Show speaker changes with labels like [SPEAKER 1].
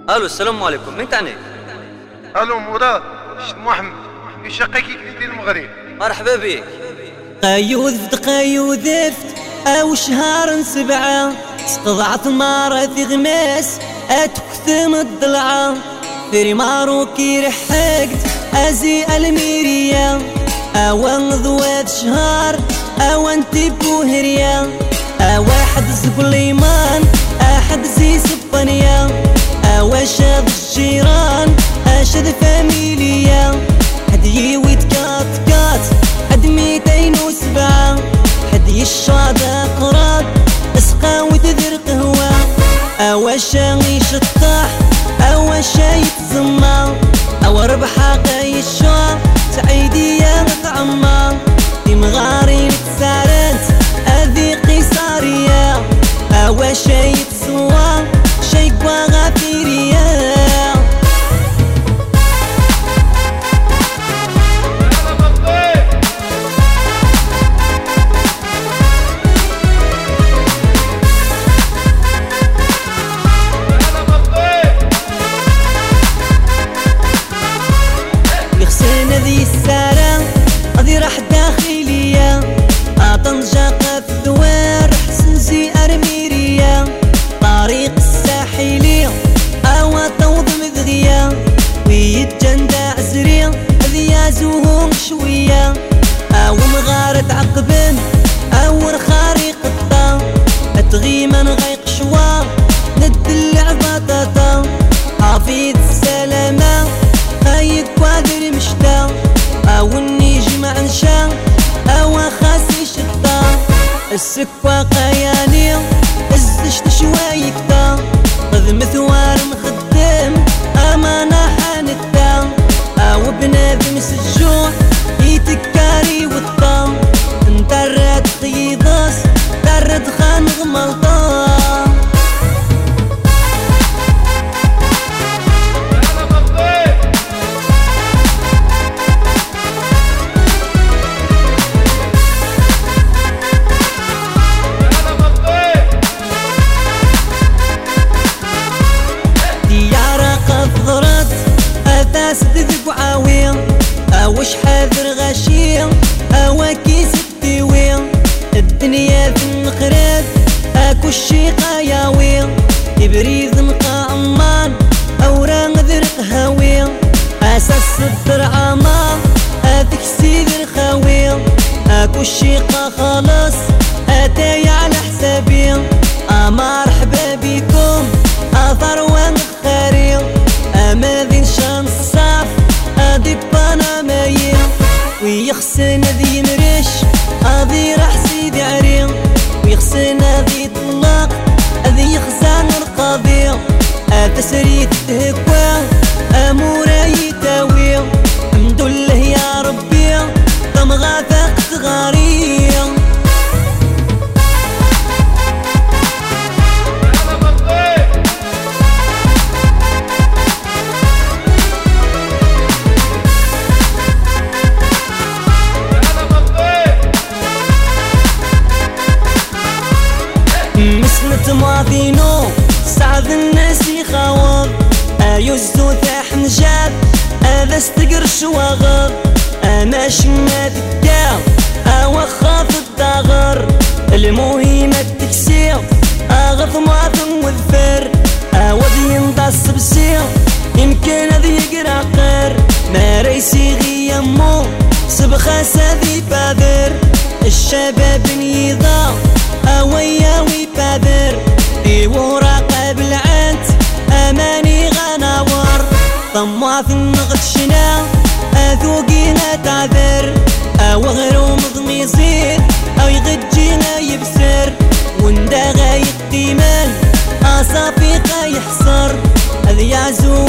[SPEAKER 1] الو السلام عليكم، مين تعني؟
[SPEAKER 2] الو مراد محمد في شقيك ديال المغرب.
[SPEAKER 1] مرحبا بك.
[SPEAKER 3] قيوذفت او شهر 7 سقضع ثمارة في غماس اتكثم الضلعة في ماروكي رحقت ازي الميريا اوان ذوات شهر اوان تبو هريا واحد زبليمان احد زي سبانيا واشاد الجيران اشد فاميليا هدي ويتكات كات حد 207 هدي الشاطئ قراب اسقى وتذر قهوة اواشا يشطح اواشا يتزمى او ربحا قاي الشوار سعيدية مطعمة في مغارين تسارت هذي قيصارية اواشا يتسوى شيكوا غافيرية ذي السارة هذي راح داخلية طنجة قف ثوار حسنزي أرميرية طريق الساحلية أوا طوض مذغية ويتجندى عزرية هذي يازوهم شوية أو مغارة عقبن أو رخاري قطة أتغيمن غيق شوا ندلع بطاطا حافظ السلامة خايك وادر مشتا او النيجي مع نشا او خاسي شتا السكوى قياني ازشت شوايكتا خذ مثوار مخدم امانة حانتا او بنادم سجوع يتكاري والطا انترد خيضاس ترد خان غملطا ذق عاوية اوش حاذر غشية اوا كيس الديوية الدنيا في النخرات اكو الشيقة ياوية ابريد نقا امان اورا ذرق هاوية اساس الدرعة ما هذيك سيدر خاوية اكو الشيقة خلاص اتاي على حسابي مرحبا بكم ثروة مخارية اماذن شان الصاف هادي بانا مايل ويخسن ذي مرش هادي راح سيدي عريم ويخسن ذي طلاق ذي يخزان القضية تسريت تهكوا امورا يتاوي الحمد لله يا ربي طمغا فاقت غارية مسنة ماضينو سعد الناس يخاوض يزو ثاح نجاب هذا استقر شواغر انا شمات الداو او خاف الداغر المهمة التكسير اغث معظم والفر ودي ينضص بسير يمكن ذي يقرا قر ما ريسي غي يمو سبخاس ذي بادر الشباب يضاع اويا ويبادر في ورا قبل عنت اماني غناور طمع في النغتشنا اذوقينا تعذر او غيرو مضمي يزيد او يغجينا يبسر وندا غايق ديمان اصافي يحصر هذي يعزو